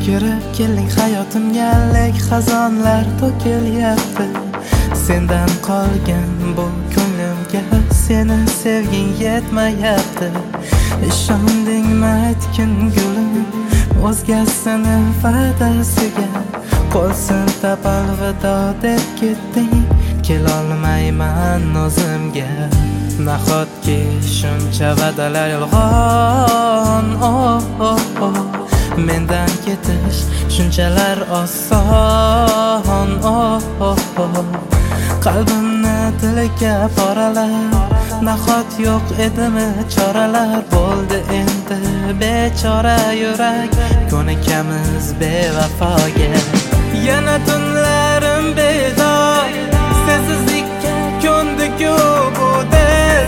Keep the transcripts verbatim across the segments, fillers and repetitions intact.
kirib kelding hayotimga, lek xazonlar to'kilyapti. Sendan qolgan bu ko'nglimga seni sevging yetmayapti. Ishondingmi aytgin gulim o'zgasini va'dasiga? Qo'lsin tapal vido deb ketding, kelolmayman o'zimga. Nahotki shuncha va'dalar yolg'on, oh oh oh. Mendan ketish shunchalar oson, oh oh oh. Qalbimni tilga poralar, nahot yo'q edimi choralar? Bo'ldi endi bechora yurak, ko'nikamiz bevafoga. Yana tunlarim bedor, sensizlikka ko'ndik-ku bu dil.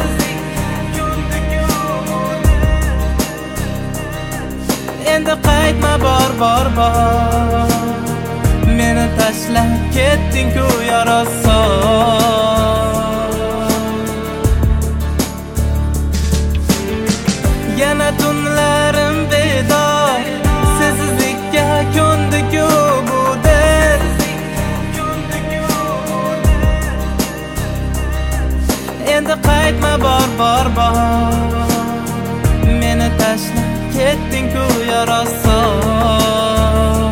Endi qaytma bor bor bor, meni tashlab ketding-ku yarason. Yana tunlarim bedor, sensizlikka ko'ndik-ku bu dil. Endi qaytma bor bor bor, meni tashlab ketding-ku yarason.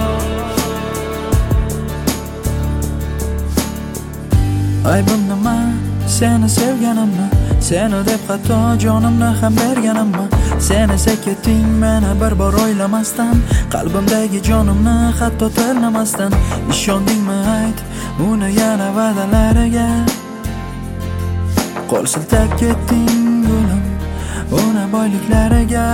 Aybim nima? Seni sevganimmi? Seni deb hatto jonimni ham berganimmi? Sen esa ketding meni bir bor o'ylamasdan, qalbimdagi jonimni hatto tanlamasdan. Ishondingmi ayt uni yana va'dalariga? Qo'l siltab ketding gulim uni boyliklariga.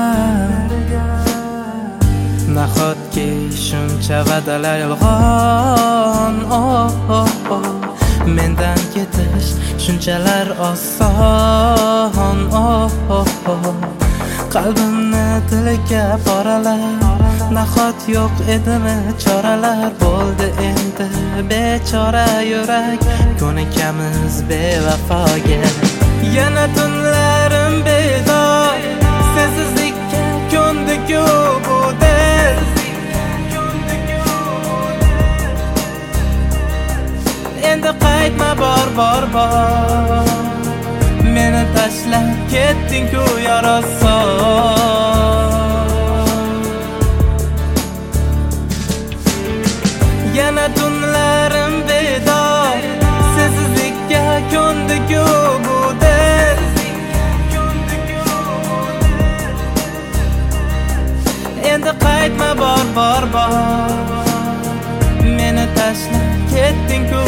Nahotki shuncha va'dalar yolg'on, oh oh oh. Mendan ketish shunchalar oson, oh oh oh. Qalbimni tilga poralar, nahot yo'q edimi choralar? Bo'ldi endi bechora yurak, ko'nikamiz bevafoga. Yana tunlarim bedor, sensizlikka ko'ndik-ku bu dil. Endi qaytma bor bor bor, meni tashlab ketding-ku yarason. Yana tunlarim bedor, sensizlikka ko'ndik-ku bu dil. Endi qaytma bor bor bor, meni tashlab ketding-ku